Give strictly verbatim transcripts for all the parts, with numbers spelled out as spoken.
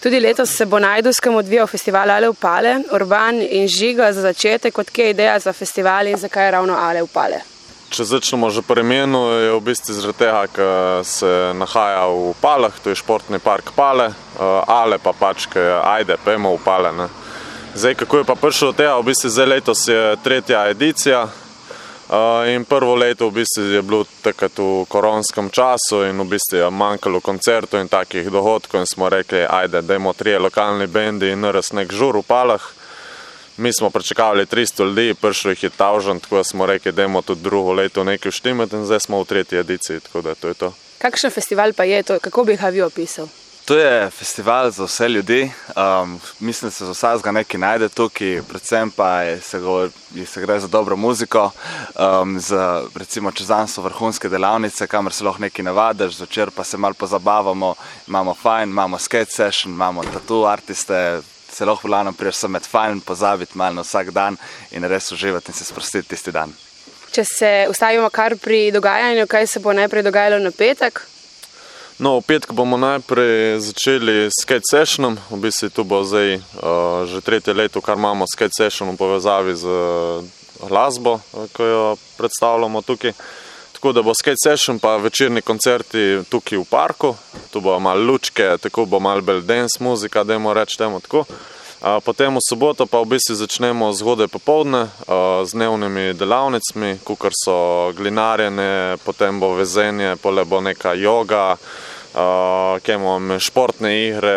Tudi letos se bo na Ajdovskem odvijal festival Ale Upale, Urban in Žiga za začetek. Odkje je ideja za festival in zakaj je ravno Ale Upale? Če začnemo že po imenu, je v bistvu zaradi tega, ker se nahaja v Upalah, to je športni park Pale, Ale pa pač, ker je Ajde, pejmo Upale. Ne. Zdaj, kako je pa prišlo do tega, v bistvu zdaj letos je tretja edicija in prvo leto v bistvu je bilo takrat v koronskem času in v bistvu je manjkalo koncertov in takih dogodkov in smo rekli, ajde, dajmo trije lokalni bendi in nares nek žur v Palah. Mi smo pričakavali tristo ljudi, prišlo jih je tavžen, tako da smo rekli, dajmo tudi drugo leto nekaj vštimati in zdaj smo v tretji ediciji, tako da to je to. Kakšen festival pa je to? Kako bi ga vi opisal? To je festival za vse ljudi. Um, mislim, da se za vsakega nekaj najde tukaj, predvsem pa je, se, go, je, se gre za dobro muziko. Um, za, recimo čez dan so vrhunske delavnice, kamor se lahko nekaj navadiš, zvečer pa se malo pozabavamo, imamo fajn, imamo skate session, imamo tattoo artiste, se lahko vlano priješ sem med fajn, pozabiti malo na vsak dan in res uživati in se sprostiti tisti dan. Če se ustavimo kar pri dogajanju, kaj se bo najprej dogajalo na petek? No, v petek bomo najprej začeli s skate sessionom, v bistvu tu bo zdaj uh, že tretje leto, kar imamo skate session v povezavi z uh, glasbo, ko jo predstavljamo tukaj. Tako da bo skate session pa večerni koncerti tukaj v parku, tu bo malo lučke, tako bo malo bolj dance muzika, dajmo reči temu tako. Uh, potem v soboto pa v bistvu začnemo zgodaj popoldne uh, z dnevnimi delavnicami, kakor so glinarjenje, potem bo vezenje, pole bo neka joga, uh, kje imamo športne igre,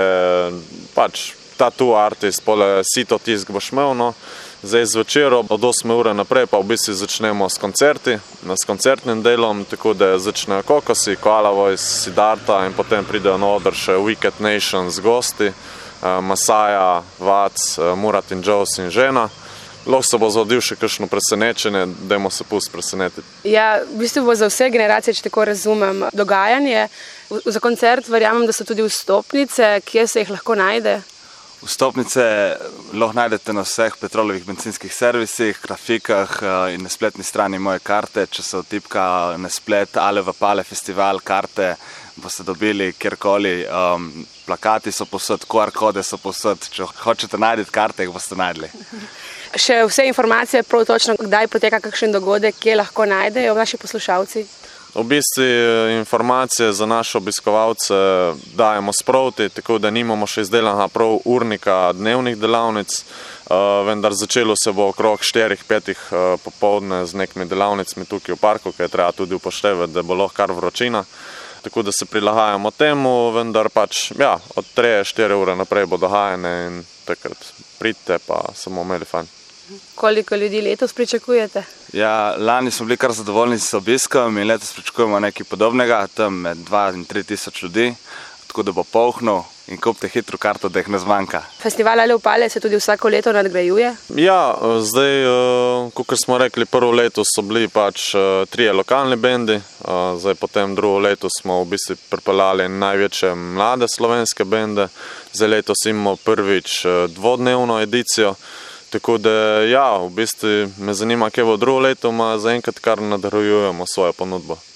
pač tattoo artist, pole sito tisk boš imel, no. Zdaj zvečer od osme ure naprej pa v bistvu začnemo s koncerti, s koncertnim delom, tako da začnejo Kokosi, Koala Voice, Siddharta in potem pridejo na oder še Wicked Nation z gosti, Masaja, Vac, Murat in Joes in žena. Lahko se bo zgodil še kakšno presenečenje, dajmo se pust presenetiti. Ja, v bistvu bo za vse generacije, če tako razumem, dogajanje. Za koncert verjamem, da so tudi vstopnice, kje se jih lahko najde? Vstopnice lahko najdete na vseh Petrolovih bencinskih servisih, grafikah in na spletni strani moje karte. Če se vtipka na splet Ale v Pale festival karte, boste dobili kjerkoli. Um, plakati so povsod, Q R kode so povsod. Če hočete najdeti karte, jih boste najdli. Še vse informacije prav točno, kdaj poteka kakšen dogodek, kje lahko najdejo naši poslušalci? V bistvu informacije za naše obiskovalce dajemo sproti, tako da nimamo še izdelanega prav urnika dnevnih delavnic, vendar začelo se bo okrog štirih petih popoldne z nekimi delavnicami tukaj v parku, ki je treba tudi upoštevati, da bo lahko kar vročina. Tako da se prilagajamo temu, vendar pač ja, od tri štiri ure naprej bo dogajanje in takrat pridite pa samo imeli fajn. Koliko ljudi letos pričakujete? Ja, lani smo bili kar zadovoljni s obiskom in letos pričakujemo nekaj podobnega, tam med dva in tri tisoč ljudi, tako da bo polhno in kupite hitro karto, da jih ne zmanjka. Festival Ale Upale se tudi vsako leto nadgrajuje? Ja, zdaj, kakor smo rekli, prvo leto so bili pač trije lokalni bendi, zdaj potem drugo leto smo v bistvu pripeljali največje mlade slovenske bende, zdaj letos imamo prvič dvodnevno edicijo. Tako da ja, v bistvu me zanima, kje bo drugo leto, ma zaenkrat kar nadgrajujemo svojo ponudbo.